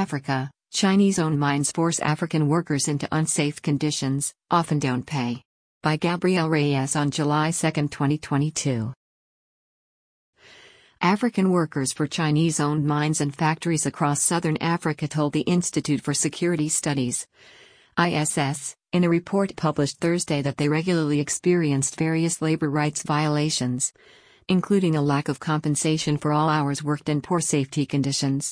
Africa, Chinese-owned mines force African workers into unsafe conditions, often don't pay. By Gabriel Reyes on July 2, 2022. African workers for Chinese-owned mines and factories across southern Africa told the Institute for Security Studies, ISS, in a report published Thursday that they regularly experienced various labor rights violations, including a lack of compensation for all hours worked and poor safety conditions.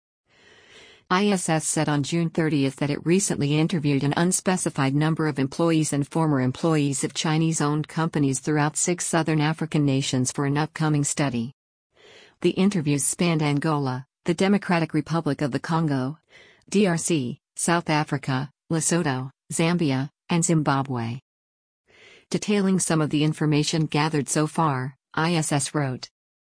ISS said on June 30 that it recently interviewed an unspecified number of employees and former employees of Chinese-owned companies throughout 6 southern African nations for an upcoming study. The interviews spanned Angola, the Democratic Republic of the Congo, DRC, South Africa, Lesotho, Zambia, and Zimbabwe. Detailing some of the information gathered so far, ISS wrote.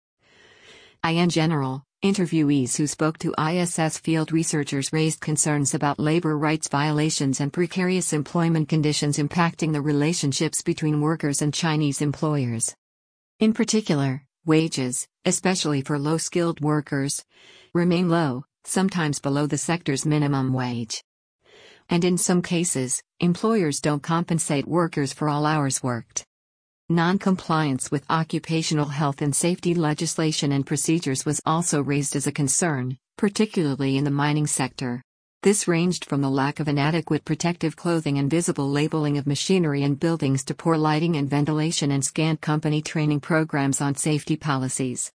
In general, interviewees who spoke to ISS field researchers raised concerns about labor rights violations and precarious employment conditions impacting the relationships between workers and Chinese employers. In particular, wages, especially for low-skilled workers, remain low, sometimes below the sector's minimum wage. And in some cases, employers don't compensate workers for all hours worked. Non-compliance with occupational health and safety legislation and procedures was also raised as a concern, particularly in the mining sector. This ranged from the lack of inadequate protective clothing and visible labeling of machinery and buildings to poor lighting and ventilation and scant company training programs on safety policies.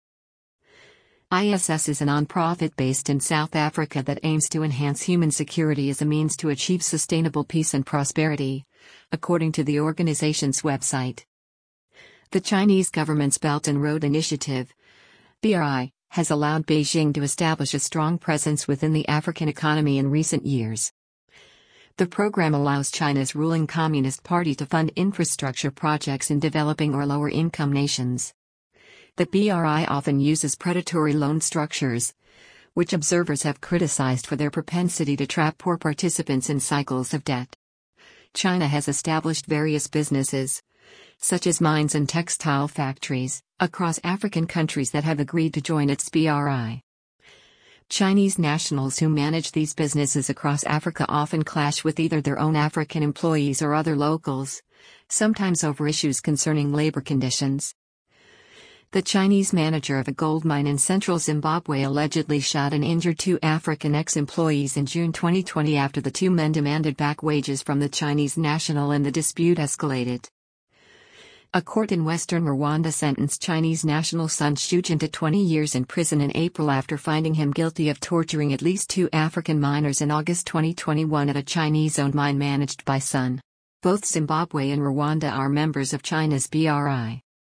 ISS is a non-profit based in South Africa that aims to enhance human security as a means to achieve sustainable peace and prosperity, according to the organization's website. The Chinese government's Belt and Road Initiative, BRI, has allowed Beijing to establish a strong presence within the African economy in recent years. The program allows China's ruling Communist Party to fund infrastructure projects in developing or lower-income nations. The BRI often uses predatory loan structures, which observers have criticized for their propensity to trap poor participants in cycles of debt. China has established various businesses, such as mines and textile factories, across African countries that have agreed to join its BRI. Chinese nationals who manage these businesses across Africa often clash with either their own African employees or other locals, sometimes over issues concerning labor conditions. The Chinese manager of a gold mine in central Zimbabwe allegedly shot and injured 2 African ex-employees in June 2020 after the 2 men demanded back wages from the Chinese national and the dispute escalated. A court in western Rwanda sentenced Chinese national Sun Shujin to 20 years in prison in April after finding him guilty of torturing at least 2 African miners in August 2021 at a Chinese-owned mine managed by Sun. Both Zimbabwe and Rwanda are members of China's BRI.